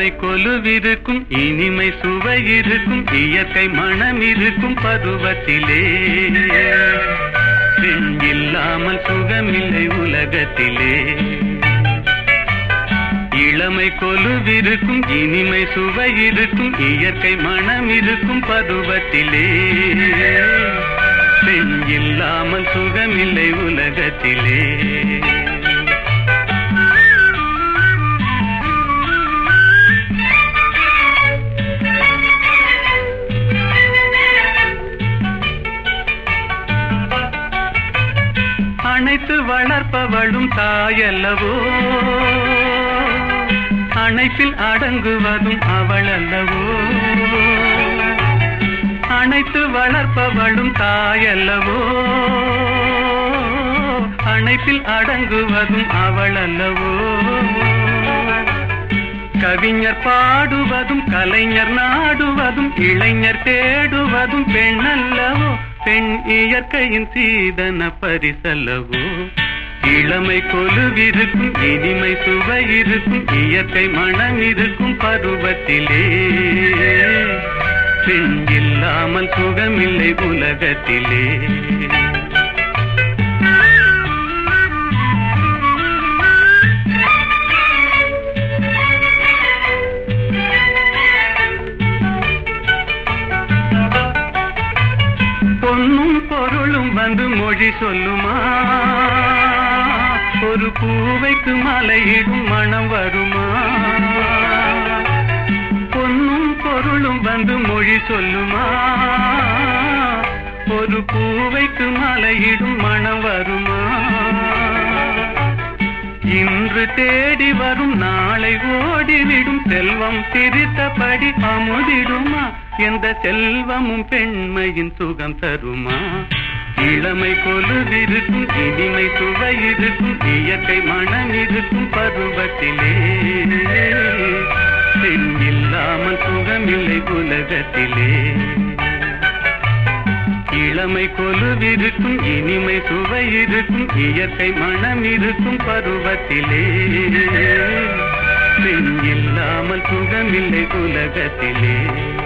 இளமை கொலுவிருக்கும் இனிமை சுவை இருக்கும் இயற்கை மனம் இருக்கும் பருவத்திலே பெண் இல்லாமல் சுகமில்லை உலகத்திலே இளமை கொலுவிருக்கும் இனிமை சுவை இருக்கும் இயற்கை மனம் இருக்கும் பருவத்திலே பெண் இல்லாமல் சுகமில்லை உலகத்திலே அணைத்து வளர்ப்பவளும் தாயல்லவோ அணைப்பில் அடங்குவதும் அவள் அல்லவோ அணைத்து வளர்ப்பவளும் தாயல்லவோ அணைப்பில் அடங்குவதும் அவள் அல்லவோ கவிஞர் பாடுவதும் கலைஞர் நாடுவதும் இளைஞர் தேடுவதும் பெண் அல்லவோ பெண் இயற்கையின் சீதன பரிசல்லவோ இளமை கொலுவிருக்கும் இனிமை சுவை இருக்கும் இயற்கை மனம் இருக்கும் பருவத்திலே பெண் இல்லாமல் சுகமில்லை உலகத்திலே பொன்னும் பொருளும் வந்து மொழி சொல்லுமா ஒரு பூவைக்கு மலையிடும் மனம் வருமா பொன்னும் பொருளும் வந்து மொழி சொல்லுமா ஒரு பூவைக்கு மலையிடும் மனம் வருமா இன்று தேடி வரும் நாளை ஓடிவிடும் செல்வம் சிரித்தபடி அமுதிடுமா எந்த செல்வமும் பெண்மையின் சுகம் தருமா இளமை கொலுவிருக்கும் இனிமை சுவை இருக்கும் இயற்கை மனம் இருக்கும் பருவத்திலே பெண் இல்லாமல் சுகமில்லை உலகத்திலே இளமை கொலுவிருக்கும் இனிமை சுவை இருக்கும் இயற்கை மனம் இருக்கும் பருவத்திலே பெண் இல்லாமல் சுகமில்லை உலகத்திலே